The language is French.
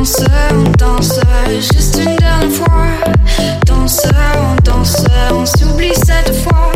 on danse, juste une dernière fois. Danse, on s'oublie cette fois.